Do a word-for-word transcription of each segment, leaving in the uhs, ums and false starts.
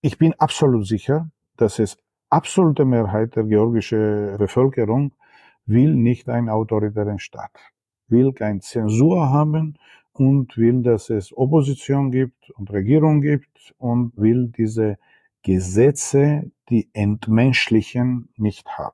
Ich bin absolut sicher, dass es absolute Mehrheit der georgischen Bevölkerung will nicht einen autoritären Staat, will keine Zensur haben und will, dass es Opposition gibt und Regierung gibt und will diese Gesetze, die entmenschlichen, nicht haben.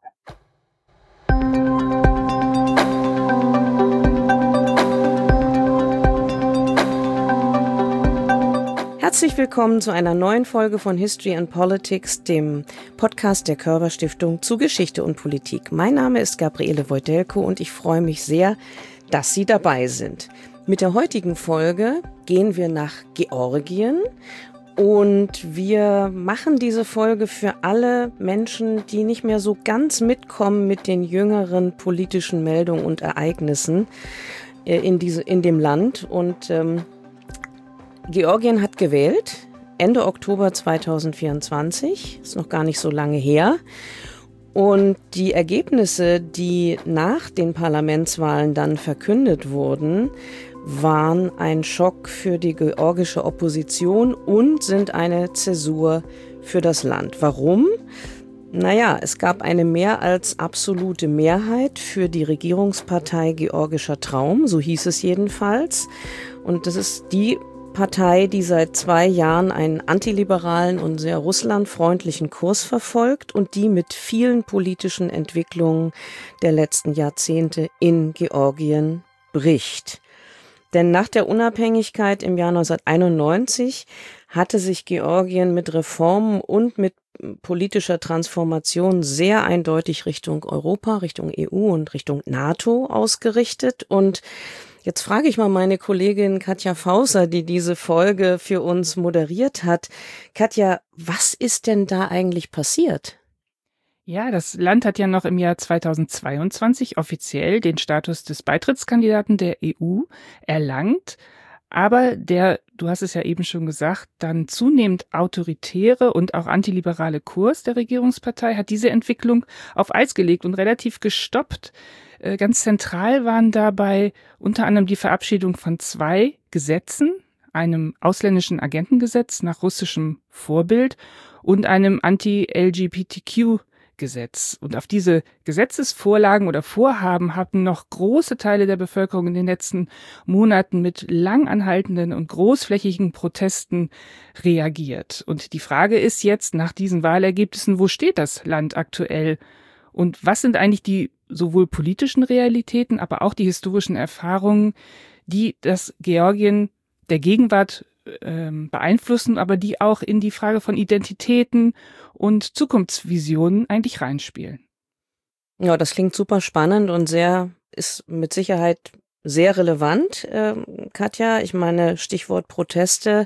Herzlich willkommen zu einer neuen Folge von History and Politics, dem Podcast der Körber Stiftung zu Geschichte und Politik. Mein Name ist Gabriele Wojtelko und ich freue mich sehr, dass Sie dabei sind. Mit der heutigen Folge gehen wir nach Georgien und wir machen diese Folge für alle Menschen, die nicht mehr so ganz mitkommen mit den jüngeren politischen Meldungen und Ereignissen in, diese, in dem Land. Und ähm, Georgien hat gewählt, Ende Oktober zweitausendvierundzwanzig, ist noch gar nicht so lange her. Und die Ergebnisse, die nach den Parlamentswahlen dann verkündet wurden, waren ein Schock für die georgische Opposition und sind eine Zäsur für das Land. Warum? Naja, es gab eine mehr als absolute Mehrheit für die Regierungspartei Georgischer Traum, so hieß es jedenfalls. Und das ist die Partei, die seit zwei Jahren einen antiliberalen und sehr russlandfreundlichen Kurs verfolgt und die mit vielen politischen Entwicklungen der letzten Jahrzehnte in Georgien bricht. Denn nach der Unabhängigkeit im Jahr neunzehnhunderteinundneunzig hatte sich Georgien mit Reformen und mit politischer Transformation sehr eindeutig Richtung Europa, Richtung E U und Richtung NATO ausgerichtet. Und jetzt frage ich mal meine Kollegin Katja Fausser, die diese Folge für uns moderiert hat. Katja, was ist denn da eigentlich passiert? Ja, das Land hat ja noch im Jahr zweitausendzweiundzwanzig offiziell den Status des Beitrittskandidaten der E U erlangt. Aber der, du hast es ja eben schon gesagt, dann zunehmend autoritäre und auch antiliberale Kurs der Regierungspartei hat diese Entwicklung auf Eis gelegt und relativ gestoppt. Ganz zentral waren dabei unter anderem die Verabschiedung von zwei Gesetzen, einem ausländischen Agentengesetz nach russischem Vorbild und einem Anti-L G B T Q-Gesetz. Und auf diese Gesetzesvorlagen oder Vorhaben hatten noch große Teile der Bevölkerung in den letzten Monaten mit lang anhaltenden und großflächigen Protesten reagiert. Und die Frage ist jetzt nach diesen Wahlergebnissen, wo steht das Land aktuell? Und was sind eigentlich die sowohl politischen Realitäten, aber auch die historischen Erfahrungen, die das Georgien der Gegenwart ähm, beeinflussen, aber die auch in die Frage von Identitäten und Zukunftsvisionen eigentlich reinspielen? Ja, das klingt super spannend und sehr, ist mit Sicherheit sehr relevant, äh, Katja. Ich meine, Stichwort Proteste.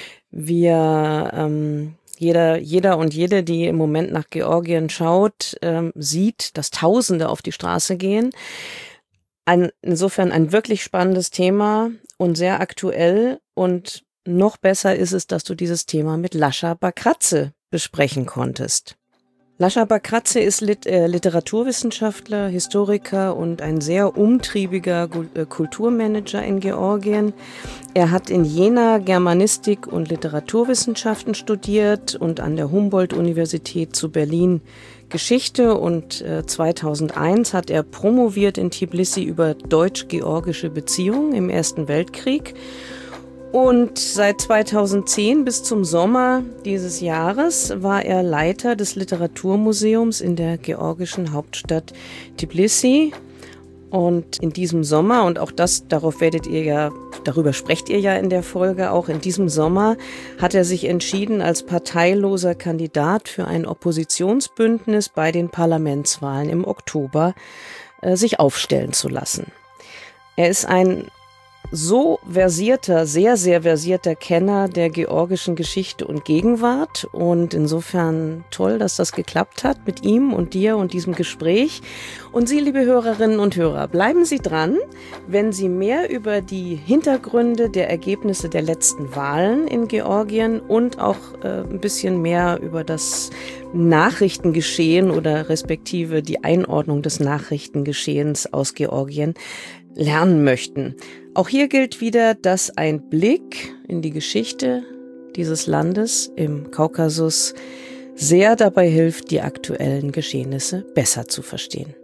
Wir, ähm, Jeder, jeder und jede, die im Moment nach Georgien schaut, ähm, sieht, dass Tausende auf die Straße gehen. Ein, insofern ein wirklich spannendes Thema und sehr aktuell. Und noch besser ist es, dass du dieses Thema mit Lascha Bakratze besprechen konntest. Lascha Bakratze ist Lit- äh, Literaturwissenschaftler, Historiker und ein sehr umtriebiger Gu- äh, Kulturmanager in Georgien. Er hat in Jena Germanistik und Literaturwissenschaften studiert und an der Humboldt-Universität zu Berlin Geschichte und äh, zweitausendeins hat er promoviert in Tbilisi über deutsch-georgische Beziehungen im Ersten Weltkrieg. Und seit zweitausendzehn bis zum Sommer dieses Jahres war er Leiter des Literaturmuseums in der georgischen Hauptstadt Tbilisi. Und in diesem Sommer, und auch das, darauf werdet ihr ja, darüber sprecht ihr ja in der Folge, auch in diesem Sommer hat er sich entschieden, als parteiloser Kandidat für ein Oppositionsbündnis bei den Parlamentswahlen im Oktober äh, sich aufstellen zu lassen. Er ist ein so versierter, sehr, sehr versierter Kenner der georgischen Geschichte und Gegenwart und insofern toll, dass das geklappt hat mit ihm und dir und diesem Gespräch. Und Sie, liebe Hörerinnen und Hörer, bleiben Sie dran, wenn Sie mehr über die Hintergründe der Ergebnisse der letzten Wahlen in Georgien und auch äh, ein bisschen mehr über das Nachrichtengeschehen oder respektive die Einordnung des Nachrichtengeschehens aus Georgien lernen möchten. Auch hier gilt wieder, dass ein Blick in die Geschichte dieses Landes im Kaukasus sehr dabei hilft, die aktuellen Geschehnisse besser zu verstehen.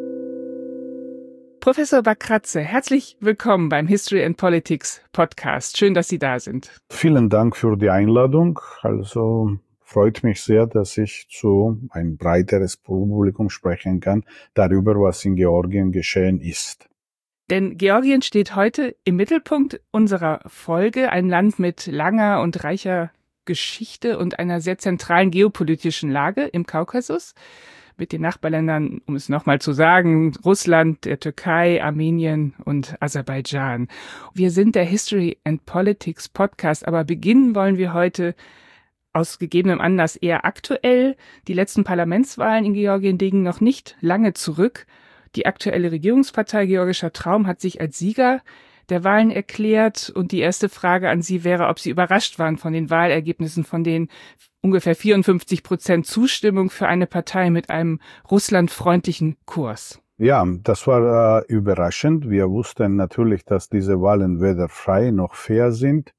Professor Bakratze, herzlich willkommen beim History and Politics Podcast. Schön, dass Sie da sind. Vielen Dank für die Einladung. Also freut mich sehr, dass ich zu ein breiteres Publikum sprechen kann darüber, was in Georgien geschehen ist. Denn Georgien steht heute im Mittelpunkt unserer Folge, ein Land mit langer und reicher Geschichte und einer sehr zentralen geopolitischen Lage im Kaukasus. Mit den Nachbarländern, um es nochmal zu sagen, Russland, der Türkei, Armenien und Aserbaidschan. Wir sind der History and Politics Podcast, aber beginnen wollen wir heute aus gegebenem Anlass eher aktuell. Die letzten Parlamentswahlen in Georgien liegen noch nicht lange zurück. Die aktuelle Regierungspartei Georgischer Traum hat sich als Sieger der Wahlen erklärt. Und die erste Frage an Sie wäre, ob Sie überrascht waren von den Wahlergebnissen, von den ungefähr vierundfünfzig Prozent Zustimmung für eine Partei mit einem russlandfreundlichen Kurs. Ja, das war äh, überraschend. Wir wussten natürlich, dass diese Wahlen weder frei noch fair sind.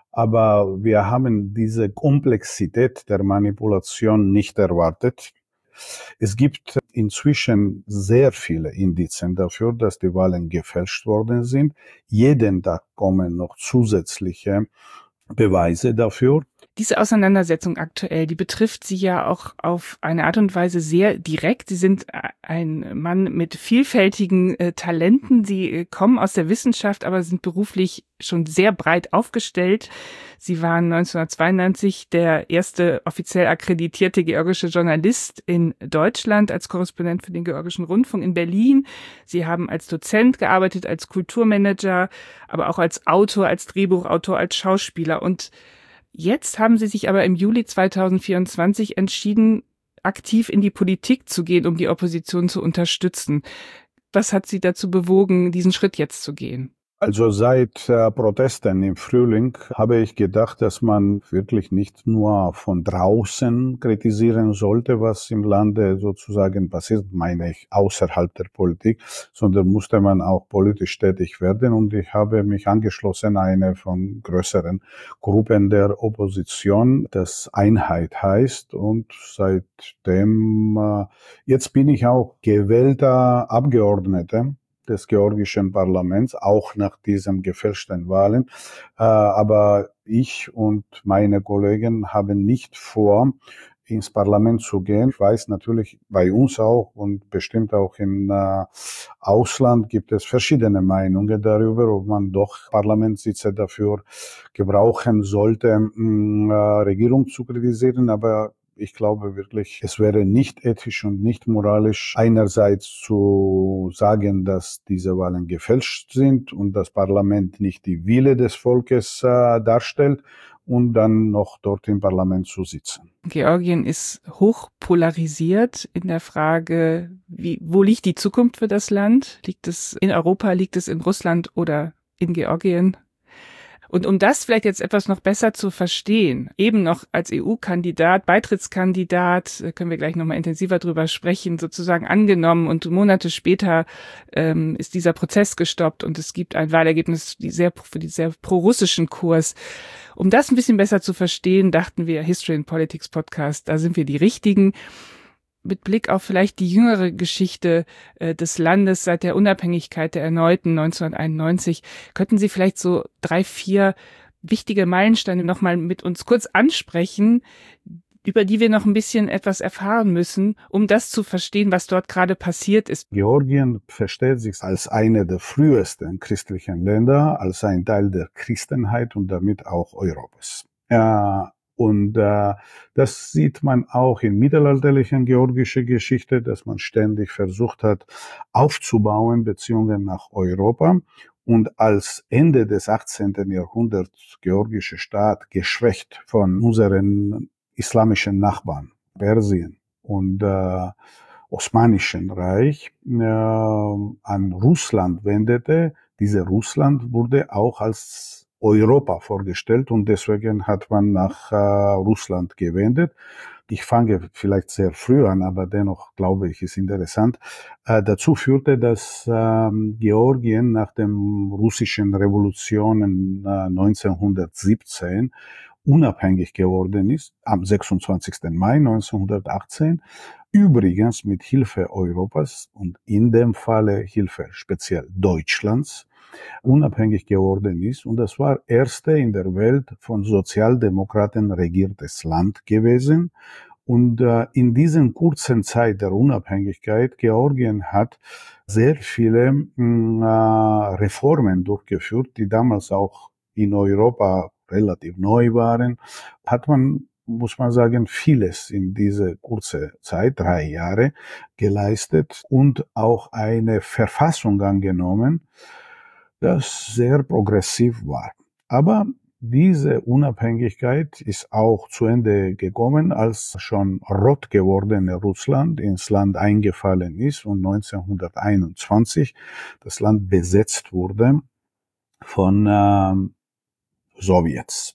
Aber wir haben diese Komplexität der Manipulation nicht erwartet. Es gibt inzwischen sehr viele Indizien dafür, dass die Wahlen gefälscht worden sind. Jeden Tag kommen noch zusätzliche Beweise dafür. Diese Auseinandersetzung aktuell, die betrifft Sie ja auch auf eine Art und Weise sehr direkt. Sie sind ein Mann mit vielfältigen äh, Talenten. Sie äh, kommen aus der Wissenschaft, aber sind beruflich schon sehr breit aufgestellt. Sie waren neunzehnhundertzweiundneunzig der erste offiziell akkreditierte georgische Journalist in Deutschland als Korrespondent für den Georgischen Rundfunk in Berlin. Sie haben als Dozent gearbeitet, als Kulturmanager, aber auch als Autor, als Drehbuchautor, als Schauspieler. Und jetzt haben Sie sich aber im Juli zweitausendvierundzwanzig entschieden, aktiv in die Politik zu gehen, um die Opposition zu unterstützen. Was hat Sie dazu bewogen, diesen Schritt jetzt zu gehen? Also seit äh, Protesten im Frühling habe ich gedacht, dass man wirklich nicht nur von draußen kritisieren sollte, was im Lande sozusagen passiert, meine ich, außerhalb der Politik, sondern musste man auch politisch tätig werden. Und ich habe mich angeschlossen, eine von größeren Gruppen der Opposition, das Einheit heißt. Und seitdem, äh, jetzt bin ich auch gewählter Abgeordneter des georgischen Parlaments, auch nach diesen gefälschten Wahlen. Äh, aber ich und meine Kollegen haben nicht vor, ins Parlament zu gehen. Ich weiß natürlich, bei uns auch und bestimmt auch im äh, Ausland gibt es verschiedene Meinungen darüber, ob man doch Parlamentssitze dafür gebrauchen sollte, mh, Regierung zu kritisieren. Aber ich glaube wirklich, es wäre nicht ethisch und nicht moralisch, einerseits zu sagen, dass diese Wahlen gefälscht sind und das Parlament nicht die Wille des Volkes äh, darstellt und dann noch dort im Parlament zu sitzen. Georgien ist hoch polarisiert in der Frage, wie, wo liegt die Zukunft für das Land? Liegt es in Europa, liegt es in Russland oder in Georgien? Und um das vielleicht jetzt etwas noch besser zu verstehen, eben noch als E U-Kandidat, Beitrittskandidat, können wir gleich nochmal intensiver drüber sprechen, sozusagen angenommen und Monate später ähm, ist dieser Prozess gestoppt und es gibt ein Wahlergebnis die sehr, für den sehr pro-russischen Kurs. Um das ein bisschen besser zu verstehen, dachten wir, History and Politics Podcast, da sind wir die Richtigen. Mit Blick auf vielleicht die jüngere Geschichte äh, des Landes seit der Unabhängigkeit der erneuten neunzehnhunderteinundneunzig, könnten Sie vielleicht so drei, vier wichtige Meilensteine nochmal mit uns kurz ansprechen, über die wir noch ein bisschen etwas erfahren müssen, um das zu verstehen, was dort gerade passiert ist. Georgien versteht sich als eine der frühesten christlichen Länder, als ein Teil der Christenheit und damit auch Europas. Ja, Und äh, das sieht man auch in mittelalterlichen georgischer Geschichte, dass man ständig versucht hat, aufzubauen Beziehungen nach Europa. Und als Ende des achtzehnten Jahrhunderts georgische Staat geschwächt von unseren islamischen Nachbarn, Persien und äh, Osmanischen Reich, äh, an Russland wendete, diese Russland wurde auch als Europa vorgestellt und deswegen hat man nach äh, Russland gewendet. Ich fange vielleicht sehr früh an, aber dennoch glaube ich, ist interessant. Äh, dazu führte, dass äh, Georgien nach den russischen Revolutionen äh, neunzehnhundertsiebzehn unabhängig geworden ist, am sechsundzwanzigsten Mai neunzehnhundertachtzehn, übrigens mit Hilfe Europas und in dem Falle Hilfe speziell Deutschlands, unabhängig geworden ist. Und das war erste in der Welt von Sozialdemokraten regiertes Land gewesen. Und äh, in diesen kurzen Zeit der Unabhängigkeit, Georgien hat sehr viele mh, Reformen durchgeführt, die damals auch in Europa relativ neu waren, hat man, muss man sagen, vieles in diese kurze Zeit, drei Jahre, geleistet und auch eine Verfassung angenommen, das sehr progressiv war. Aber diese Unabhängigkeit ist auch zu Ende gekommen, als schon rot gewordene Russland ins Land eingefallen ist und neunzehnhunderteinundzwanzig das Land besetzt wurde von äh, Sowjets.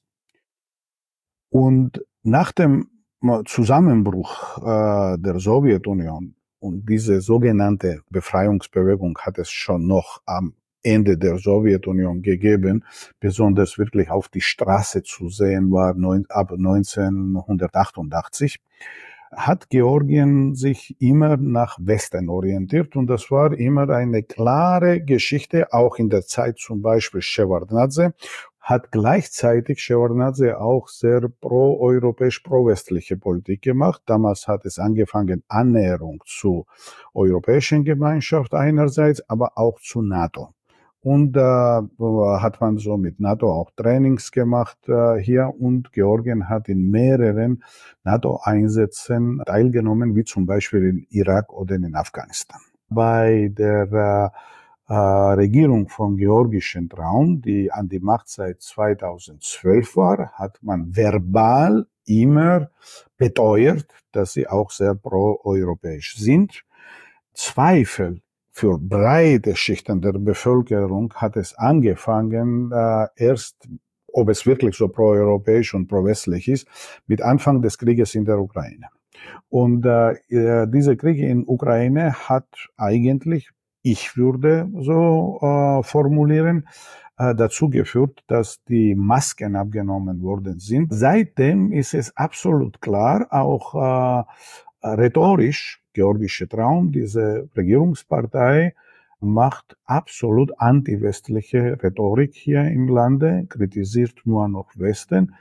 Und nach dem Zusammenbruch äh, der Sowjetunion und diese sogenannte Befreiungsbewegung hat es schon noch am Ende der Sowjetunion gegeben, besonders wirklich auf die Straße zu sehen war neun, ab neunzehnhundertachtundachtzig, hat Georgien sich immer nach Westen orientiert und das war immer eine klare Geschichte, auch in der Zeit zum Beispiel Shevardnadse, hat gleichzeitig Shevardnadse auch sehr pro-europäisch, pro-westliche Politik gemacht. Damals hat es angefangen, Annäherung zur europäischen Gemeinschaft einerseits, aber auch zu NATO. Und da äh, hat man so mit NATO auch Trainings gemacht äh, hier und Georgien hat in mehreren NATO-Einsätzen teilgenommen, wie zum Beispiel in Irak oder in Afghanistan. Bei der äh, Regierung von georgischen Traum, die an die Macht seit zweitausendzwölf war, hat man verbal immer beteuert, dass sie auch sehr pro-europäisch sind. Zweifel für breite Schichten der Bevölkerung hat es angefangen, äh, erst, ob es wirklich so pro-europäisch und pro-westlich ist, mit Anfang des Krieges in der Ukraine. Und äh, dieser Krieg in Ukraine hat eigentlich, ich würde so äh, formulieren, äh, dazu geführt, dass die Masken abgenommen worden sind. Seitdem ist es absolut klar, auch äh, rhetorisch, Georgische Traum, diese Regierungspartei, macht absolut anti-westliche Rhetorik hier im Lande, kritisiert nur noch Westen.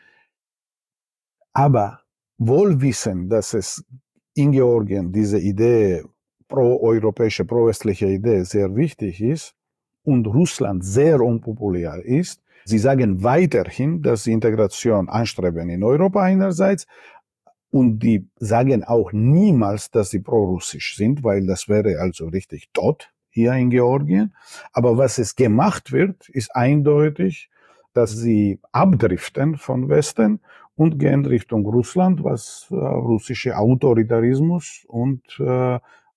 Aber wohl wissen, dass es in Georgien diese Idee, pro-europäische, pro-westliche Idee sehr wichtig ist und Russland sehr unpopulär ist. Sie sagen weiterhin, dass sie Integration anstreben in Europa einerseits, und die sagen auch niemals, dass sie pro-russisch sind, weil das wäre also richtig tot hier in Georgien. Aber was es gemacht wird, ist eindeutig, dass sie abdriften von Westen und gehen Richtung Russland, was äh, russische Autoritarismus und äh,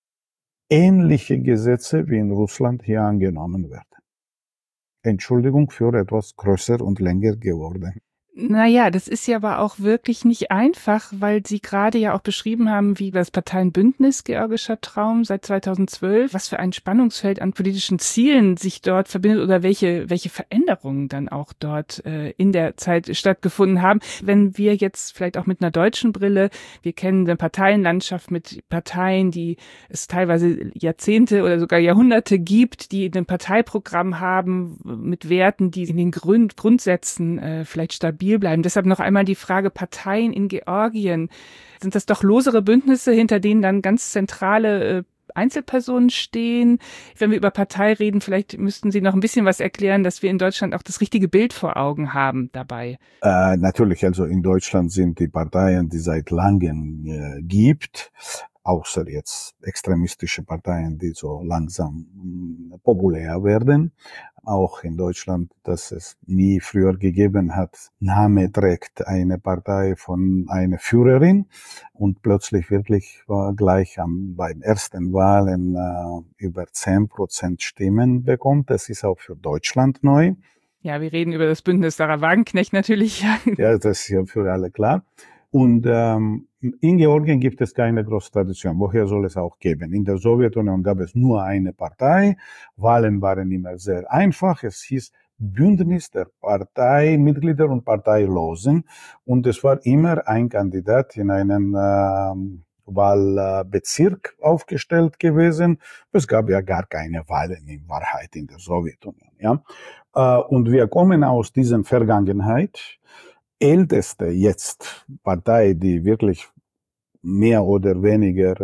ähnliche Gesetze wie in Russland hier angenommen werden. Entschuldigung für etwas größer und länger geworden. Naja, das ist ja aber auch wirklich nicht einfach, weil Sie gerade ja auch beschrieben haben, wie das Parteienbündnis Georgischer Traum seit zweitausendzwölf, was für ein Spannungsfeld an politischen Zielen sich dort verbindet oder welche welche Veränderungen dann auch dort äh, in der Zeit stattgefunden haben. Wenn wir jetzt vielleicht auch mit einer deutschen Brille, wir kennen eine Parteienlandschaft mit Parteien, die es teilweise Jahrzehnte oder sogar Jahrhunderte gibt, die ein Parteiprogramm haben mit Werten, die in den Grund, Grundsätzen äh, vielleicht stabil bleiben. Deshalb noch einmal die Frage, Parteien in Georgien, sind das doch losere Bündnisse, hinter denen dann ganz zentrale äh, Einzelpersonen stehen? Wenn wir über Partei reden, vielleicht müssten Sie noch ein bisschen was erklären, dass wir in Deutschland auch das richtige Bild vor Augen haben dabei. Äh, natürlich, also in Deutschland sind die Parteien, die seit langem äh, gibt, außer jetzt extremistische Parteien, die so langsam mh, populär werden. Auch in Deutschland, dass es nie früher gegeben hat, Name trägt eine Partei von einer Führerin und plötzlich wirklich war gleich am, beim ersten Wahlen äh, über zehn Prozent Stimmen bekommt. Das ist auch für Deutschland neu. Ja, wir reden über das Bündnis Sarah Wagenknecht natürlich. Ja, das ist ja für alle klar. Und ähm, in Georgien gibt es keine große Tradition. Woher soll es auch geben? In der Sowjetunion gab es nur eine Partei. Wahlen waren immer sehr einfach. Es hieß Bündnis der Parteimitglieder und Parteilosen. Und es war immer ein Kandidat in einen äh, Wahlbezirk aufgestellt gewesen. Es gab ja gar keine Wahlen in Wahrheit in der Sowjetunion. Ja? Äh, und wir kommen aus dieser Vergangenheit. Älteste jetzt Partei, die wirklich mehr oder weniger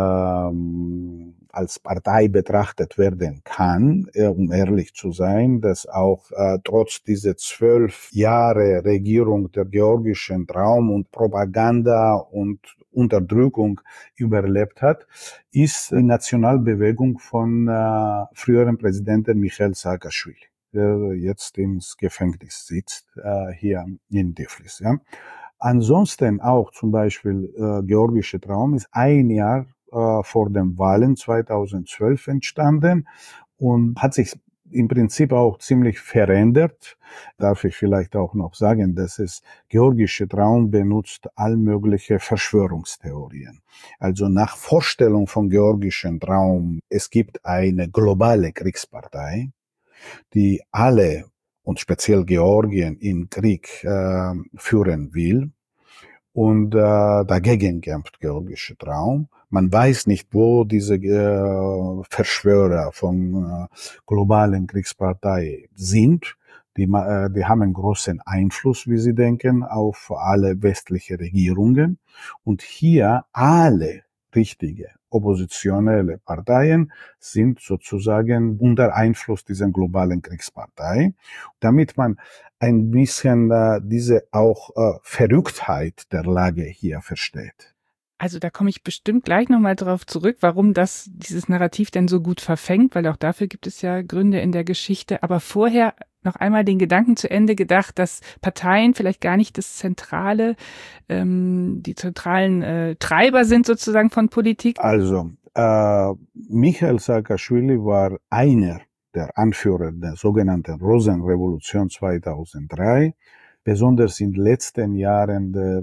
äh, als Partei betrachtet werden kann, äh, um ehrlich zu sein, dass auch äh, trotz dieser zwölf Jahre Regierung der georgischen Traum und Propaganda und Unterdrückung überlebt hat, ist die Nationalbewegung von äh, früheren Präsidenten Michail Saakaschwili, der jetzt ins Gefängnis sitzt, äh, hier in Tiflis. Ja. Ansonsten auch zum Beispiel äh, georgische Traum ist ein Jahr äh, vor den Wahlen zweitausendzwölf entstanden und hat sich im Prinzip auch ziemlich verändert. Darf ich vielleicht auch noch sagen, dass es georgische Traum benutzt all mögliche Verschwörungstheorien. Also nach Vorstellung von georgischen Traum, es gibt eine globale Kriegspartei, die alle und speziell Georgien im Krieg äh, führen will. Und äh, dagegen kämpft georgische Traum. Man weiß nicht, wo diese äh, Verschwörer von äh, globalen Kriegspartei sind. Die, äh, die haben einen großen Einfluss, wie sie denken, auf alle westliche Regierungen. Und hier alle richtige oppositionelle Parteien sind sozusagen unter Einfluss dieser globalen Kriegspartei, damit man ein bisschen äh, diese auch äh, Verrücktheit der Lage hier versteht. Also da komme ich bestimmt gleich nochmal drauf zurück, warum das dieses Narrativ denn so gut verfängt, weil auch dafür gibt es ja Gründe in der Geschichte. Aber vorher noch einmal den Gedanken zu Ende gedacht, dass Parteien vielleicht gar nicht das zentrale, ähm, die zentralen äh, Treiber sind sozusagen von Politik. Also äh, Michail Saakaschwili war einer der Anführer der sogenannten Rosenrevolution zweitausenddrei, besonders in den letzten Jahren der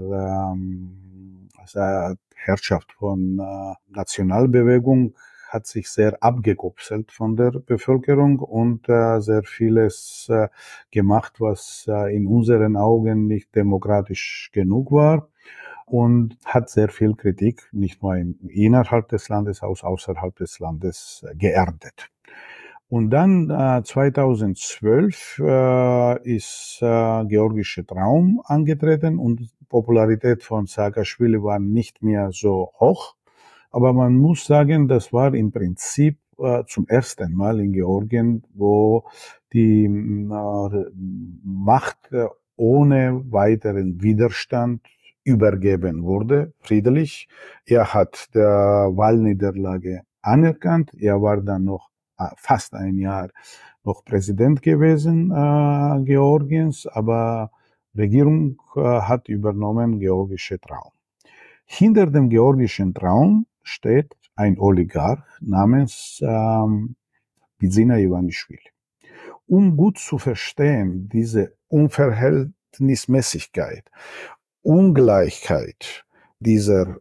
ähm, also Herrschaft von äh, Nationalbewegung hat sich sehr abgekopselt von der Bevölkerung und äh, sehr vieles äh, gemacht, was äh, in unseren Augen nicht demokratisch genug war und hat sehr viel Kritik, nicht nur in, innerhalb des Landes, auch außerhalb des Landes äh, geerntet. Und dann äh, zweitausendzwölf äh, ist äh, georgische Traum angetreten und die Popularität von Saakaschwili war nicht mehr so hoch. Aber man muss sagen, das war im Prinzip äh, zum ersten Mal in Georgien, wo die äh, Macht äh, ohne weiteren Widerstand übergeben wurde, friedlich. Er hat der Wahlniederlage anerkannt. Er war dann noch fast ein Jahr noch Präsident gewesen äh, Georgiens, aber Regierung äh, hat übernommen georgische Traum. Hinter dem georgischen Traum steht ein Oligarch namens ähm, Bidzina Ivanischvili. Um gut zu verstehen, diese Unverhältnismäßigkeit, Ungleichheit dieser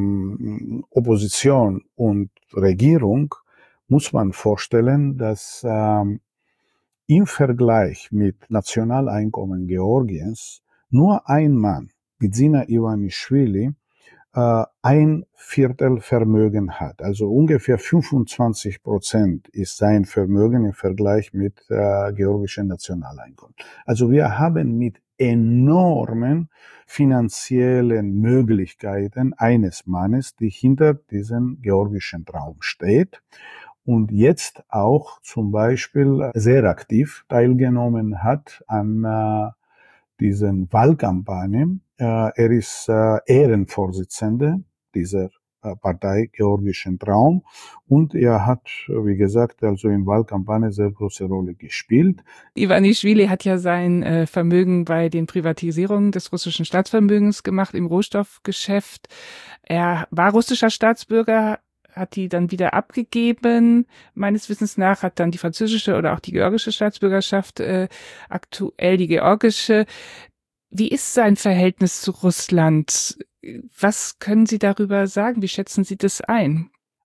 mh, Opposition und Regierung, muss man vorstellen, dass ähm, im Vergleich mit Nationaleinkommen Georgiens nur ein Mann, Bidzina Ivanischvili, äh, ein Viertel Vermögen hat. Also ungefähr fünfundzwanzig Prozent ist sein Vermögen im Vergleich mit äh, georgischen Nationaleinkommen. Also wir haben mit enormen finanziellen Möglichkeiten eines Mannes, die hinter diesem georgischen Traum steht und jetzt auch zum Beispiel sehr aktiv teilgenommen hat an äh, diesen Wahlkampagnen. Äh, er ist äh, Ehrenvorsitzender dieser äh, Partei Georgischen Traum und er hat, wie gesagt, also in Wahlkampagnen sehr große Rolle gespielt. Ivanischvili hat ja sein äh, Vermögen bei den Privatisierungen des russischen Staatsvermögens gemacht im Rohstoffgeschäft. Er war russischer Staatsbürger, hat die dann wieder abgegeben. Meines Wissens nach hat dann die französische oder auch die georgische Staatsbürgerschaft, äh, aktuell die georgische. Wie ist sein Verhältnis zu Russland? Was können Sie darüber sagen? Wie schätzen Sie das ein?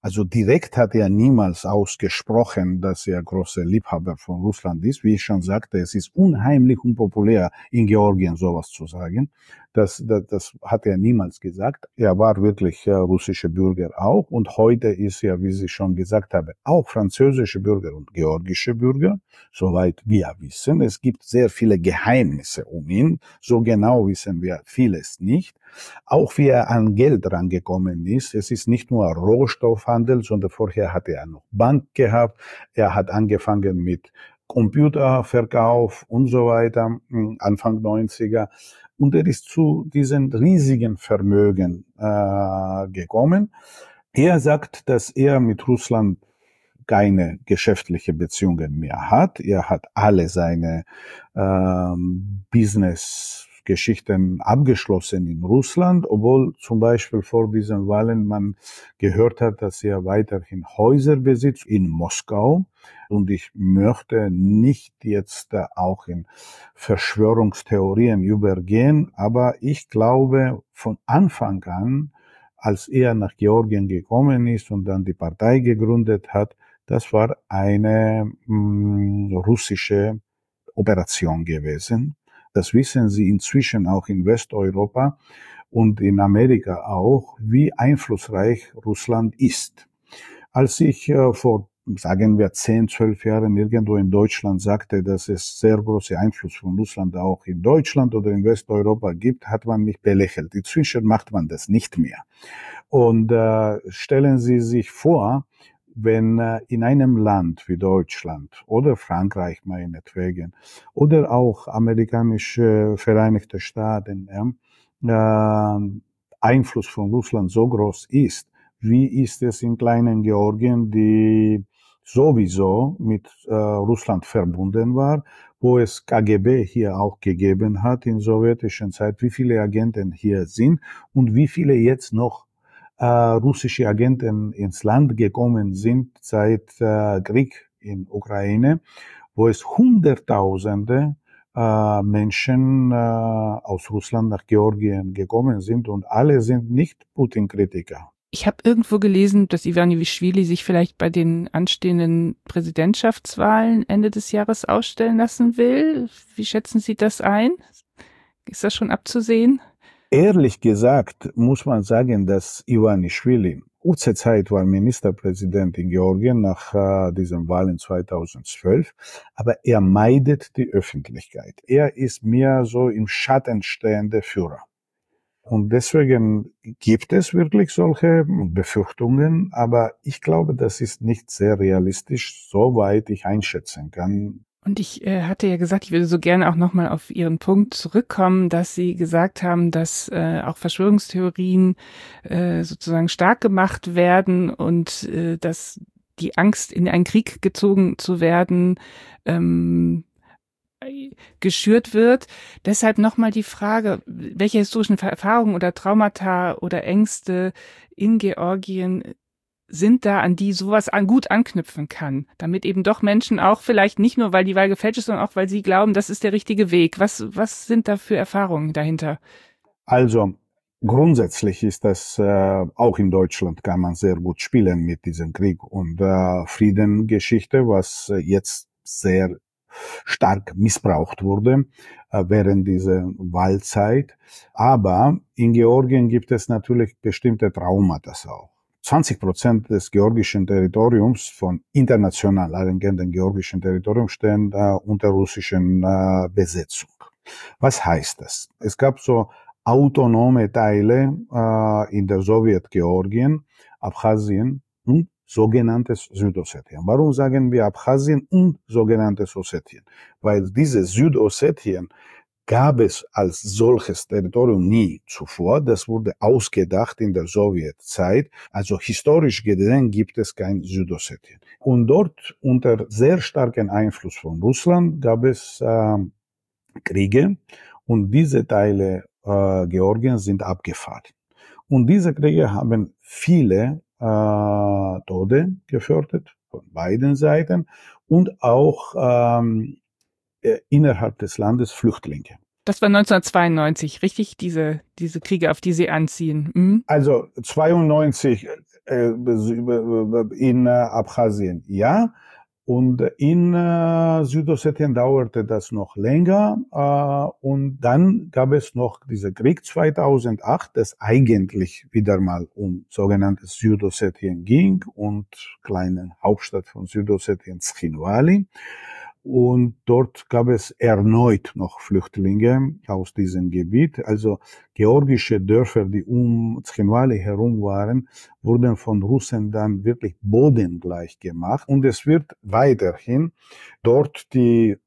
Also direkt hat er niemals ausgesprochen, dass er großer Liebhaber von Russland ist. Wie ich schon sagte, es ist unheimlich unpopulär, in Georgien sowas zu sagen. Das, das, das hat er niemals gesagt. Er war wirklich äh, russischer Bürger auch. Und heute ist er, wie ich schon gesagt habe, auch französische Bürger und georgische Bürger, soweit wir wissen. Es gibt sehr viele Geheimnisse um ihn. So genau wissen wir vieles nicht. Auch wie er an Geld rangekommen ist. Es ist nicht nur Rohstoffhandel, sondern vorher hat er noch Bank gehabt. Er hat angefangen mit Computerverkauf und so weiter, Anfang neunziger. Und er ist zu diesen riesigen Vermögen äh, gekommen. Er sagt, dass er mit Russland keine geschäftliche Beziehungen mehr hat. Er hat alle seine ähm, Business-Geschichten abgeschlossen in Russland, obwohl zum Beispiel vor diesen Wahlen man gehört hat, dass er weiterhin Häuser besitzt in Moskau. Und ich möchte nicht jetzt auch in Verschwörungstheorien übergehen, aber ich glaube von Anfang an, als er nach Georgien gekommen ist und dann die Partei gegründet hat, das war eine mh, russische Operation gewesen. Das wissen Sie inzwischen auch in Westeuropa und in Amerika auch, wie einflussreich Russland ist. Als ich äh, vor, sagen wir, zehn, zwölf Jahren irgendwo in Deutschland sagte, dass es sehr große Einfluss von Russland auch in Deutschland oder in Westeuropa gibt, hat man mich belächelt. Inzwischen macht man das nicht mehr. Und äh, stellen Sie sich vor, wenn äh, in einem Land wie Deutschland oder Frankreich meinetwegen oder auch amerikanische Vereinigte Staaten ja, äh, Einfluss von Russland so groß ist, wie ist es in kleinen Georgien, die sowieso mit äh, Russland verbunden war, wo es K G B hier auch gegeben hat in sowjetischen Zeit, wie viele Agenten hier sind und wie viele jetzt noch äh, russische Agenten ins Land gekommen sind seit äh, Krieg in Ukraine, wo es Hunderttausende äh, Menschen äh, aus Russland nach Georgien gekommen sind und alle sind nicht Putin-Kritiker. Ich habe irgendwo gelesen, dass Ivanischvili sich vielleicht bei den anstehenden Präsidentschaftswahlen Ende des Jahres ausstellen lassen will. Wie schätzen Sie das ein? Ist das schon abzusehen? Ehrlich gesagt muss man sagen, dass Ivanischvili kurze Zeit war Ministerpräsident in Georgien nach äh, diesen Wahlen zweitausendzwölf, aber er meidet die Öffentlichkeit. Er ist mehr so im Schatten stehender Führer. Und deswegen gibt es wirklich solche Befürchtungen, aber ich glaube, das ist nicht sehr realistisch, soweit ich einschätzen kann. Und ich äh, hatte ja gesagt, ich würde so gerne auch nochmal auf Ihren Punkt zurückkommen, dass Sie gesagt haben, dass äh, auch Verschwörungstheorien äh, sozusagen stark gemacht werden und äh, dass die Angst, in einen Krieg gezogen zu werden, ähm, geschürt wird. Deshalb nochmal die Frage, welche historischen Erfahrungen oder Traumata oder Ängste in Georgien sind da, an die sowas an, gut anknüpfen kann, damit eben doch Menschen auch vielleicht nicht nur, weil die Wahl gefälscht ist, sondern auch, weil sie glauben, das ist der richtige Weg. Was, was sind da für Erfahrungen dahinter? Also grundsätzlich ist das äh, auch in Deutschland kann man sehr gut spielen mit diesem Krieg und äh, Friedengeschichte, was äh, jetzt sehr stark missbraucht wurde äh, während dieser Wahlzeit. Aber in Georgien gibt es natürlich bestimmte Traumata auch. zwanzig Prozent des georgischen Territoriums von international anerkannten georgischen Territorium stehen äh, unter russischen äh, Besetzung. Was heißt das? Es gab so autonome Teile äh, in der Sowjetgeorgien, Abchasien und sogenanntes Südossetien. Warum sagen wir Abchasien und sogenanntes Ossetien? Weil dieses Südossetien gab es als solches Territorium nie zuvor. Das wurde ausgedacht in der Sowjetzeit. Also historisch gesehen gibt es kein Südossetien. Und dort unter sehr starkem Einfluss von Russland gab es äh, Kriege und diese Teile äh, Georgiens sind abgefahren. Und diese Kriege haben viele äh, Tode gefördert von beiden Seiten und auch ähm, innerhalb des Landes Flüchtlinge. Das war neunzehnhundertzweiundneunzig, richtig? Diese, diese Kriege, auf die Sie anziehen. Mhm. Also zweiundneunzig, in Abchasien, ja. Und in äh, Südossetien dauerte das noch länger. Äh, und dann gab es noch diesen Krieg zweitausendacht, das eigentlich wieder mal um sogenanntes Südossetien ging und kleine Hauptstadt von Südossetien, Cchinwali. Und dort gab es erneut noch Flüchtlinge aus diesem Gebiet. Also georgische Dörfer, die um Cchinwali herum waren, wurden von Russen dann wirklich bodengleich gemacht. Und es wird weiterhin dort die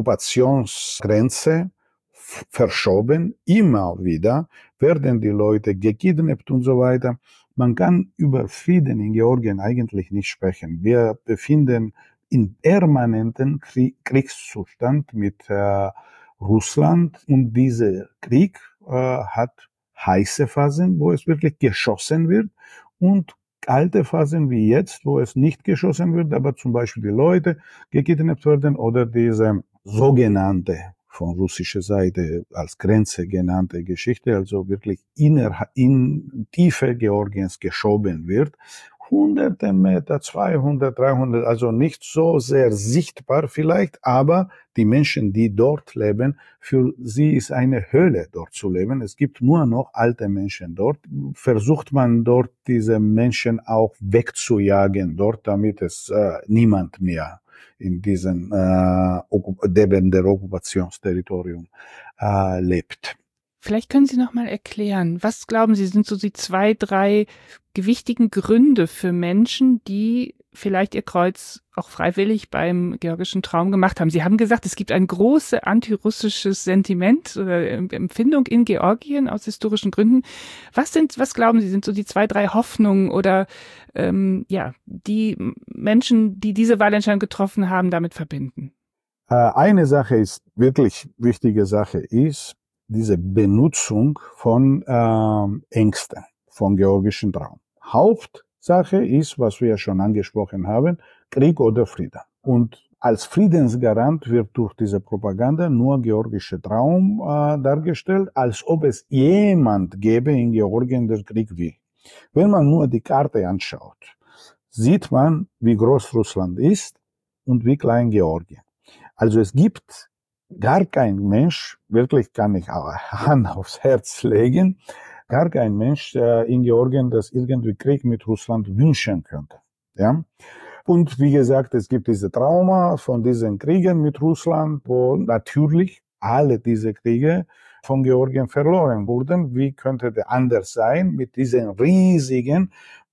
Okkupationsgrenze verschoben. Immer wieder werden die Leute gekidnappt und so weiter. Man kann über Frieden in Georgien eigentlich nicht sprechen. Wir befinden in permanenten Kriegszustand mit äh, Russland, und dieser Krieg äh, hat heiße Phasen, wo es wirklich geschossen wird, und kalte Phasen wie jetzt, wo es nicht geschossen wird, aber zum Beispiel die Leute gekidnappt werden oder diese sogenannte, von russischer Seite als Grenze genannte Geschichte, also wirklich inner, in Tiefe Georgiens geschoben wird. Hunderte Meter, zweihundert, dreihundert, also nicht so sehr sichtbar vielleicht, aber die Menschen, die dort leben, für sie ist eine Hölle, dort zu leben. Es gibt nur noch alte Menschen dort. Versucht man dort, diese Menschen auch wegzujagen dort, damit es äh, niemand mehr in diesem äh, Deben der Okkupationsterritorium äh, lebt. Vielleicht können Sie noch mal erklären, was glauben Sie, sind so die zwei, drei gewichtigen Gründe für Menschen, die vielleicht ihr Kreuz auch freiwillig beim georgischen Traum gemacht haben? Sie haben gesagt, es gibt ein großes antirussisches Sentiment oder Empfindung in Georgien aus historischen Gründen. Was sind, was glauben Sie, sind so die zwei, drei Hoffnungen oder ähm, ja, die Menschen, die diese Wahlentscheidung getroffen haben, damit verbinden? Eine Sache ist, wirklich wichtige Sache ist, diese Benutzung von äh, Ängsten, von georgischen Traum. Hauptsache ist, was wir schon angesprochen haben, Krieg oder Frieden. Und als Friedensgarant wird durch diese Propaganda nur georgischer Traum äh, dargestellt, als ob es jemand gäbe in Georgien, der Krieg will. Wenn man nur die Karte anschaut, sieht man, wie groß Russland ist und wie klein Georgien. Also es gibt gar kein Mensch, wirklich kann ich Hand aufs Herz legen, gar kein Mensch äh, in Georgien, das irgendwie Krieg mit Russland wünschen könnte. Ja? Und wie gesagt, es gibt diese Trauma von diesen Kriegen mit Russland, wo natürlich alle diese Kriege von Georgien verloren wurden. Wie könnte der anders sein, mit diesen riesigen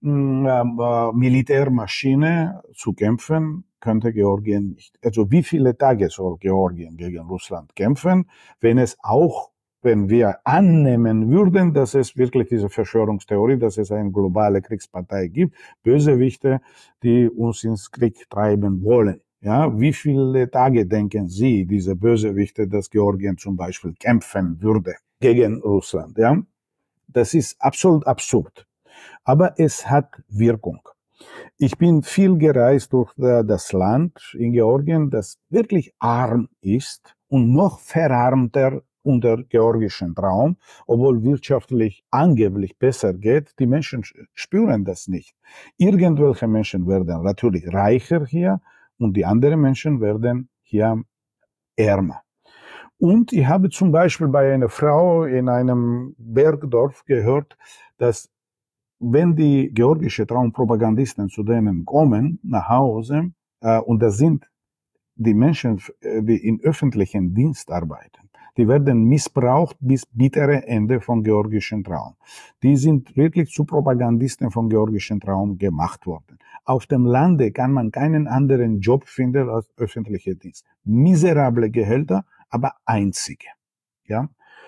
äh, Militärmaschine zu kämpfen? Könnte Georgien nicht. Also wie viele Tage soll Georgien gegen Russland kämpfen, wenn es auch, wenn wir annehmen würden, dass es wirklich diese Verschwörungstheorie, dass es eine globale Kriegspartei gibt, Bösewichte, die uns ins Krieg treiben wollen. Ja, wie viele Tage denken Sie, diese Bösewichte, dass Georgien zum Beispiel kämpfen würde gegen Russland? Ja, das ist absolut absurd. Aber es hat Wirkung. Ich bin viel gereist durch das Land in Georgien, das wirklich arm ist und noch verarmter unter georgischen Traum, obwohl wirtschaftlich angeblich besser geht. Die Menschen spüren das nicht. Irgendwelche Menschen werden natürlich reicher hier und die anderen Menschen werden hier ärmer. Und ich habe zum Beispiel bei einer Frau in einem Bergdorf gehört, dass wenn die georgische Traumpropagandisten zu denen kommen, nach Hause, äh, und das sind die Menschen, die in öffentlichen Dienst arbeiten, die werden missbraucht bis bittere Ende von georgischen Traum. Die sind wirklich zu Propagandisten von georgischen Traum gemacht worden. Auf dem Lande kann man keinen anderen Job finden als öffentlicher Dienst. Miserable Gehälter, aber einzige. Ja?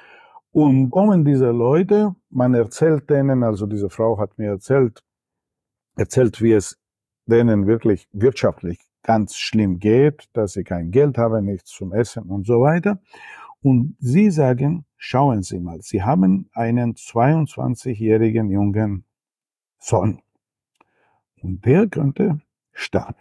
Und kommen diese Leute, man erzählt denen, also diese Frau hat mir erzählt, erzählt, wie es denen wirklich wirtschaftlich ganz schlimm geht, dass sie kein Geld haben, nichts zum Essen und so weiter. Und sie sagen, schauen Sie mal, Sie haben einen zweiundzwanzigjährigen jungen Sohn. Und der könnte sterben,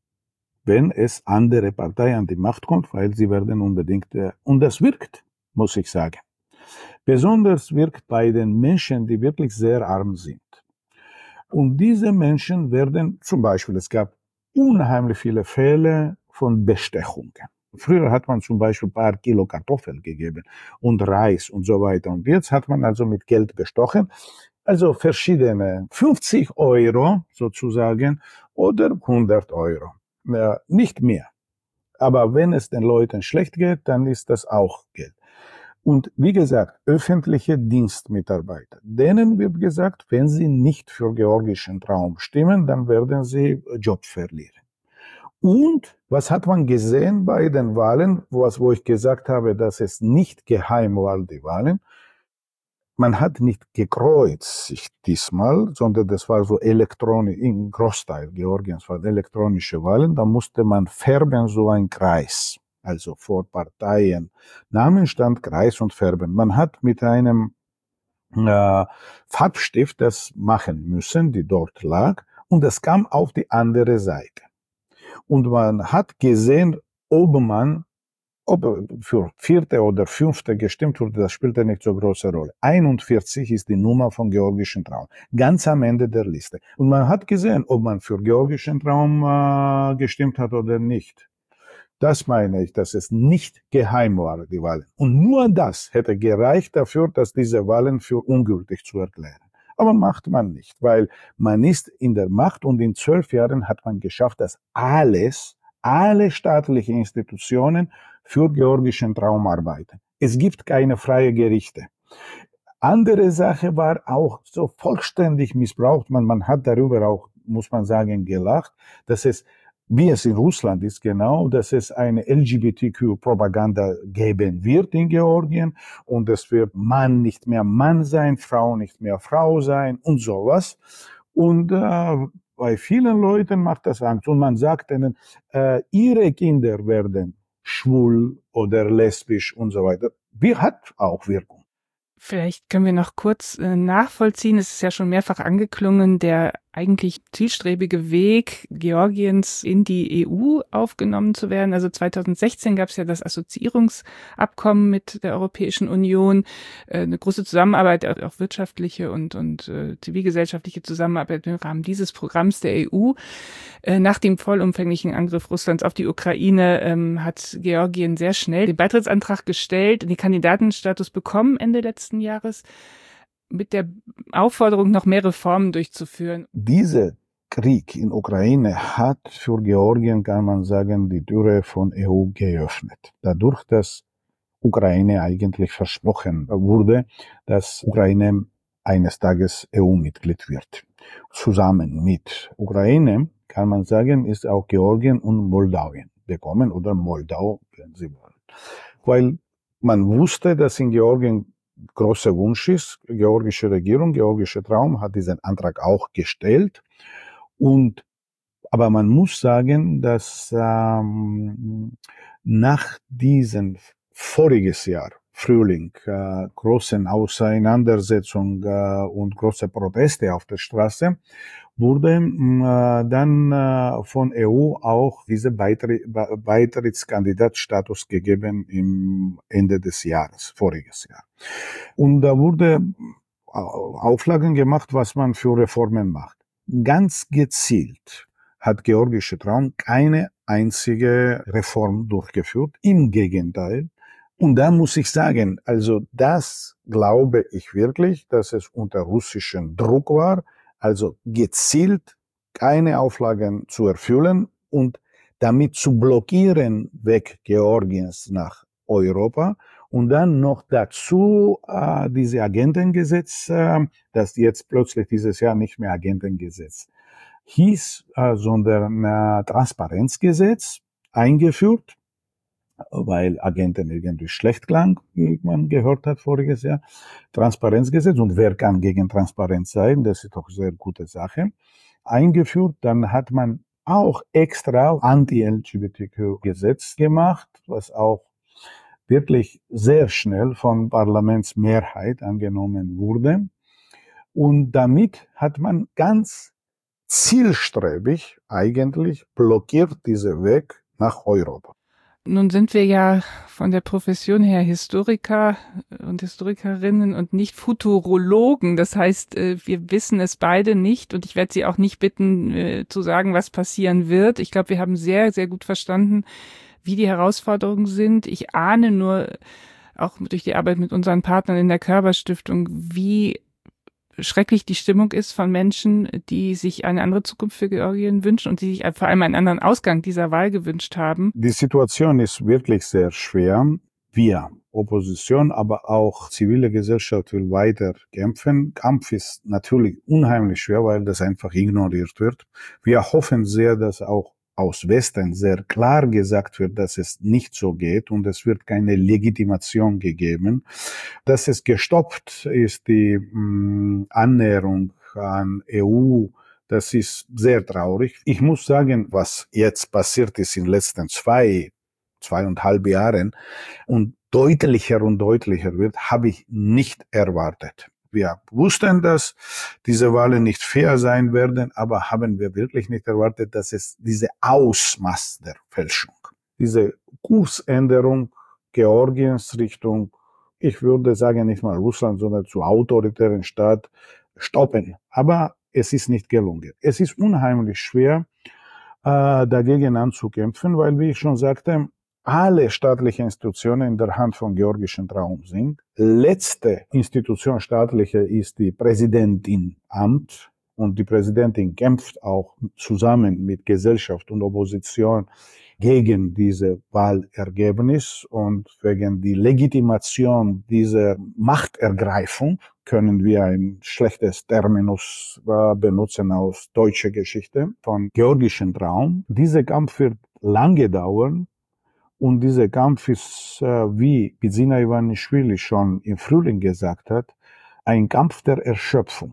wenn es andere Partei an die Macht kommt, weil sie werden unbedingt, und das wirkt, muss ich sagen. Besonders wirkt bei den Menschen, die wirklich sehr arm sind. Und diese Menschen werden zum Beispiel, es gab unheimlich viele Fälle von Bestechungen. Früher hat man zum Beispiel ein paar Kilo Kartoffeln gegeben und Reis und so weiter. Und jetzt hat man also mit Geld bestochen. Also verschiedene fünfzig Euro sozusagen oder hundert Euro. Ja, nicht mehr. Aber wenn es den Leuten schlecht geht, dann ist das auch Geld. Und wie gesagt, öffentliche Dienstmitarbeiter, denen wird gesagt, wenn sie nicht für georgischen Traum stimmen, dann werden sie Job verlieren. Und was hat man gesehen bei den Wahlen, was, wo ich gesagt habe, dass es nicht geheim war, die Wahlen? Man hat nicht gekreuzigt diesmal, sondern das war so elektronisch, im Großteil Georgiens waren elektronische Wahlen. Da musste man färben so ein Kreis, also vor Parteien. Namen stand Kreis und färben. Man hat mit einem äh, Farbstift das machen müssen, die dort lag, und das kam auf die andere Seite. Und man hat gesehen, ob man, ob für vierte oder fünfte gestimmt wurde, das spielte nicht so große Rolle. einundvierzig ist die Nummer von georgischen Traum, ganz am Ende der Liste. Und man hat gesehen, ob man für georgischen Traum äh, gestimmt hat oder nicht. Das meine ich, dass es nicht geheim war, die Wahlen. Und nur das hätte gereicht dafür, dass diese Wahlen für ungültig zu erklären. Aber macht man nicht, weil man ist in der Macht und in zwölf Jahren hat man geschafft, dass alles, alle staatlichen Institutionen für georgischen Traum arbeiten. Es gibt keine freien Gerichte. Andere Sache war auch so vollständig missbraucht. Man, man hat darüber auch, muss man sagen, gelacht, dass es, wie es in Russland ist genau, dass es eine L G B T Q-Propaganda geben wird in Georgien und es wird Mann nicht mehr Mann sein, Frau nicht mehr Frau sein und sowas. Und äh, bei vielen Leuten macht das Angst. Und man sagt ihnen, äh, ihre Kinder werden schwul oder lesbisch und so weiter. Wie hat auch Wirkung. Vielleicht können wir noch kurz äh, nachvollziehen, es ist ja schon mehrfach angeklungen, der eigentlich zielstrebige Weg Georgiens in die E U aufgenommen zu werden. Also zweitausendsechzehn gab es ja das Assoziierungsabkommen mit der Europäischen Union, äh, eine große Zusammenarbeit, auch wirtschaftliche und, und äh, zivilgesellschaftliche Zusammenarbeit im Rahmen dieses Programms der E U. Äh, nach dem vollumfänglichen Angriff Russlands auf die Ukraine ähm, hat Georgien sehr schnell den Beitrittsantrag gestellt, den Kandidatenstatus bekommen Ende letzten Jahres, mit der Aufforderung, noch mehr Reformen durchzuführen. Dieser Krieg in Ukraine hat für Georgien, kann man sagen, die Türe von E U geöffnet. Dadurch, dass Ukraine eigentlich versprochen wurde, dass Ukraine eines Tages E U-Mitglied wird. Zusammen mit Ukraine, kann man sagen, ist auch Georgien und Moldawien bekommen oder Moldau, wenn Sie wollen. Weil man wusste, dass in Georgien großer Wunsch ist. Die georgische Regierung, georgische Traum hat diesen Antrag auch gestellt. Und, aber man muss sagen, dass ähm, nach diesem voriges Jahr, Frühling, äh, großen Auseinandersetzungen äh, und große Proteste auf der Straße, wurde äh, dann äh, von E U auch diese Beitri- Be- Beitrittskandidatstatus gegeben im Ende des Jahres, voriges Jahr. Und da wurde Auflagen gemacht, was man für Reformen macht. Ganz gezielt hat georgische Traum keine einzige Reform durchgeführt. Im Gegenteil. Und da muss ich sagen, also das glaube ich wirklich, dass es unter russischem Druck war, also gezielt keine Auflagen zu erfüllen und damit zu blockieren weg Georgiens nach Europa und dann noch dazu äh, diese Agentengesetz, äh, das jetzt plötzlich dieses Jahr nicht mehr Agentengesetz hieß, äh, sondern äh, Transparenzgesetz eingeführt, weil Agenten irgendwie schlecht klang, wie man gehört hat voriges Jahr. Transparenzgesetz, und wer kann gegen Transparenz sein? Das ist doch eine sehr gute Sache. Eingeführt, dann hat man auch extra Anti-L G B T Q-Gesetz gemacht, was auch wirklich sehr schnell von Parlamentsmehrheit angenommen wurde. Und damit hat man ganz zielstrebig eigentlich blockiert diesen Weg nach Europa. Nun sind wir ja von der Profession her Historiker und Historikerinnen und nicht Futurologen. Das heißt, wir wissen es beide nicht und ich werde Sie auch nicht bitten, zu sagen, was passieren wird. Ich glaube, wir haben sehr, sehr gut verstanden, wie die Herausforderungen sind. Ich ahne nur, auch durch die Arbeit mit unseren Partnern in der Körber-Stiftung, wie schrecklich die Stimmung ist von Menschen, die sich eine andere Zukunft für Georgien wünschen und die sich vor allem einen anderen Ausgang dieser Wahl gewünscht haben. Die Situation ist wirklich sehr schwer. Wir, Opposition, aber auch zivile Gesellschaft will weiter kämpfen. Kampf ist natürlich unheimlich schwer, weil das einfach ignoriert wird. Wir hoffen sehr, dass auch aus Westen sehr klar gesagt wird, dass es nicht so geht und es wird keine Legitimation gegeben. Dass es gestoppt ist, die mh, Annäherung an E U, das ist sehr traurig. Ich muss sagen, was jetzt passiert ist in den letzten zwei, zweieinhalb Jahren und deutlicher und deutlicher wird, habe ich nicht erwartet. Wir wussten, dass diese Wahlen nicht fair sein werden, aber haben wir wirklich nicht erwartet, dass es diese Ausmaß der Fälschung, diese Kursänderung Georgiens Richtung, ich würde sagen nicht mal Russland, sondern zu autoritären Staat stoppen. Aber es ist nicht gelungen. Es ist unheimlich schwer, äh, dagegen anzukämpfen, weil, wie ich schon sagte, alle staatlichen Institutionen in der Hand von georgischen Traum sind. Letzte Institution staatliche ist die Präsidentin Amt und die Präsidentin kämpft auch zusammen mit Gesellschaft und Opposition gegen diese Wahlergebnis und wegen die Legitimation dieser Machtergreifung können wir ein schlechtes Terminus äh, benutzen aus deutscher Geschichte von georgischen Traum. Dieser Kampf wird lange dauern. Und dieser Kampf ist, äh, wie Bidzina Ivanischvili schon im Frühling gesagt hat, ein Kampf der Erschöpfung.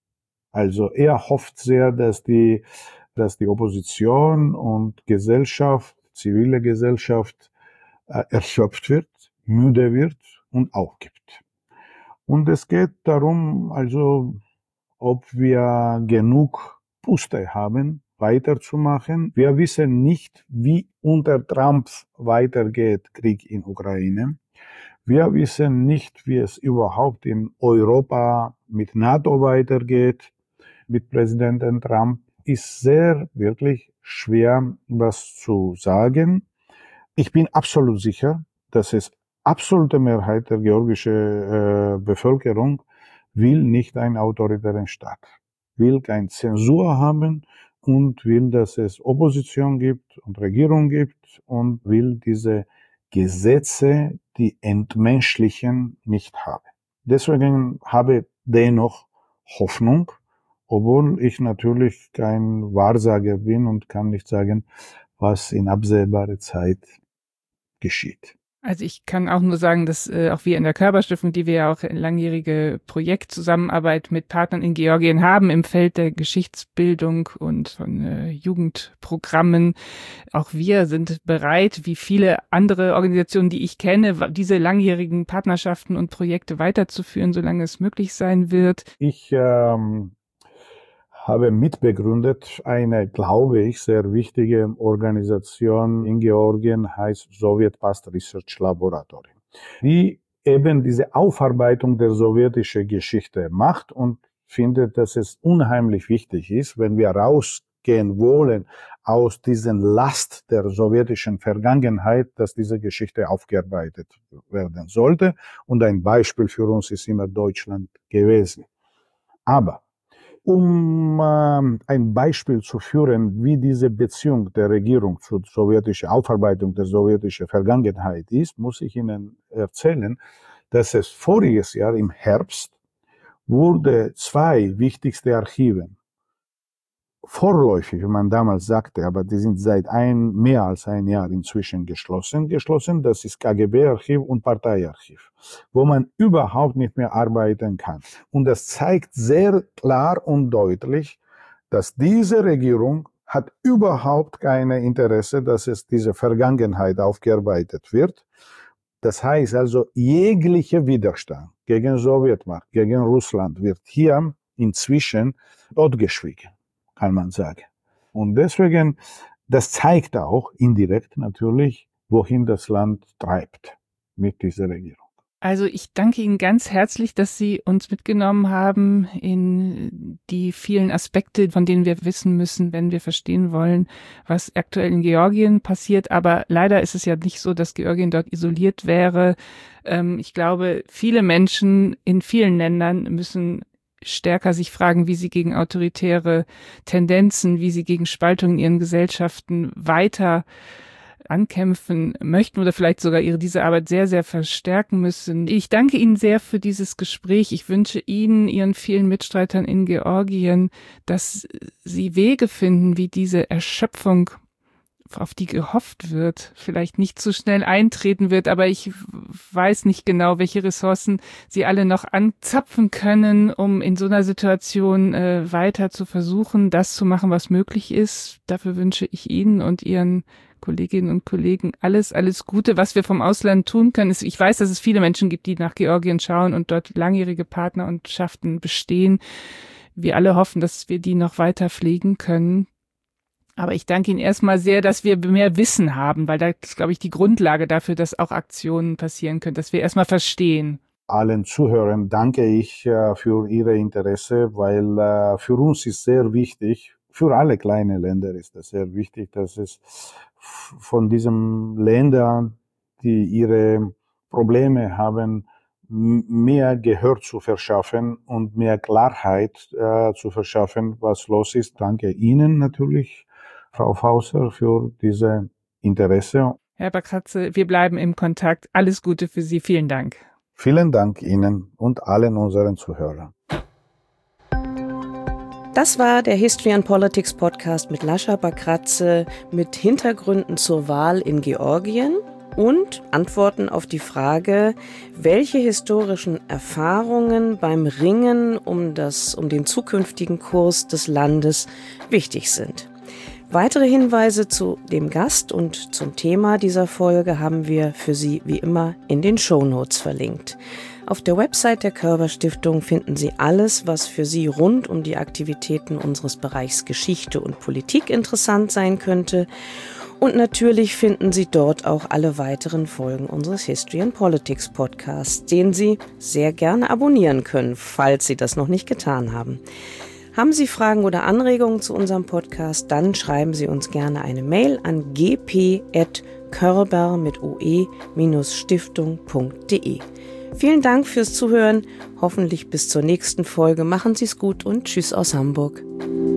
Also er hofft sehr, dass die, dass die Opposition und Gesellschaft, zivile Gesellschaft, äh, erschöpft wird, müde wird und aufgibt. Und es geht darum, also, ob wir genug Puste haben, weiterzumachen. Wir wissen nicht, wie unter Trump weitergeht Krieg in Ukraine. Wir wissen nicht, wie es überhaupt in Europa mit NATO weitergeht. Mit Präsident Trump ist sehr, wirklich schwer, was zu sagen. Ich bin absolut sicher, dass es absolute Mehrheit der georgischen äh, Bevölkerung will nicht einen autoritären Staat, will keine Zensur haben und will, dass es Opposition gibt und Regierung gibt und will diese Gesetze, die entmenschlichen, nicht haben. Deswegen habe ich dennoch Hoffnung, obwohl ich natürlich kein Wahrsager bin und kann nicht sagen, was in absehbarer Zeit geschieht. Also ich kann auch nur sagen, dass äh, auch wir in der Körber-Stiftung, die wir ja auch eine langjährige Projektzusammenarbeit mit Partnern in Georgien haben, im Feld der Geschichtsbildung und von äh, Jugendprogrammen, auch wir sind bereit, wie viele andere Organisationen, die ich kenne, diese langjährigen Partnerschaften und Projekte weiterzuführen, solange es möglich sein wird. Ich ähm habe mitbegründet eine, glaube ich, sehr wichtige Organisation in Georgien, heißt Soviet Past Research Laboratory, die eben diese Aufarbeitung der sowjetischen Geschichte macht und findet, dass es unheimlich wichtig ist, wenn wir rausgehen wollen aus diesen Last der sowjetischen Vergangenheit, dass diese Geschichte aufgearbeitet werden sollte. Und ein Beispiel für uns ist immer Deutschland gewesen. Aber um äh, ein Beispiel zu führen, wie diese Beziehung der Regierung zur sowjetischen Aufarbeitung der sowjetischen Vergangenheit ist, muss ich Ihnen erzählen, dass es voriges Jahr im Herbst wurde zwei wichtigste Archive vorläufig, wie man damals sagte, aber die sind seit ein, mehr als ein Jahr inzwischen geschlossen, geschlossen. Das ist K G B-Archiv und Parteiarchiv, wo man überhaupt nicht mehr arbeiten kann. Und das zeigt sehr klar und deutlich, dass diese Regierung hat überhaupt kein Interesse, dass es diese Vergangenheit aufgearbeitet wird. Das heißt also, jeglicher Widerstand gegen Sowjetmacht, gegen Russland wird hier inzwischen totgeschwiegen, kann man sagen. Und deswegen, das zeigt auch indirekt natürlich, wohin das Land treibt mit dieser Regierung. Also ich danke Ihnen ganz herzlich, dass Sie uns mitgenommen haben in die vielen Aspekte, von denen wir wissen müssen, wenn wir verstehen wollen, was aktuell in Georgien passiert. Aber leider ist es ja nicht so, dass Georgien dort isoliert wäre. Ich glaube, viele Menschen in vielen Ländern müssen stärker sich fragen, wie sie gegen autoritäre Tendenzen, wie sie gegen Spaltung in ihren Gesellschaften weiter ankämpfen möchten oder vielleicht sogar ihre diese Arbeit sehr, sehr verstärken müssen. Ich danke Ihnen sehr für dieses Gespräch. Ich wünsche Ihnen, Ihren vielen Mitstreitern in Georgien, dass Sie Wege finden, wie diese Erschöpfung, auf die gehofft wird, vielleicht nicht zu schnell eintreten wird, aber ich weiß nicht genau, welche Ressourcen Sie alle noch anzapfen können, um in so einer Situation äh, weiter zu versuchen, das zu machen, was möglich ist. Dafür wünsche ich Ihnen und Ihren Kolleginnen und Kollegen alles, alles Gute, was wir vom Ausland tun können. Ich weiß, dass es viele Menschen gibt, die nach Georgien schauen und dort langjährige Partnerschaften bestehen. Wir alle hoffen, dass wir die noch weiter pflegen können. Aber ich danke Ihnen erstmal sehr, dass wir mehr Wissen haben, weil das ist, glaube ich, die Grundlage dafür, dass auch Aktionen passieren können, dass wir erstmal verstehen. Allen Zuhörern danke ich äh, für Ihre Interesse, weil äh, für uns ist sehr wichtig, für alle kleinen Länder ist es sehr wichtig, dass es von diesen Ländern, die ihre Probleme haben, mehr Gehör zu verschaffen und mehr Klarheit äh, zu verschaffen, was los ist. Danke Ihnen natürlich, Frau Fausser, für diese Interesse. Herr Bakratze, wir bleiben im Kontakt. Alles Gute für Sie. Vielen Dank. Vielen Dank Ihnen und allen unseren Zuhörern. Das war der History and Politics Podcast mit Lascha Bakratze mit Hintergründen zur Wahl in Georgien und Antworten auf die Frage, welche historischen Erfahrungen beim Ringen um das, um den zukünftigen Kurs des Landes wichtig sind. Weitere Hinweise zu dem Gast und zum Thema dieser Folge haben wir für Sie wie immer in den Shownotes verlinkt. Auf der Website der Körber Stiftung finden Sie alles, was für Sie rund um die Aktivitäten unseres Bereichs Geschichte und Politik interessant sein könnte. Und natürlich finden Sie dort auch alle weiteren Folgen unseres History and Politics Podcasts, den Sie sehr gerne abonnieren können, falls Sie das noch nicht getan haben. Haben Sie Fragen oder Anregungen zu unserem Podcast, dann schreiben Sie uns gerne eine Mail an g p at körber mit ue stiftung punkt de. Vielen Dank fürs Zuhören. Hoffentlich bis zur nächsten Folge. Machen Sie es gut und tschüss aus Hamburg.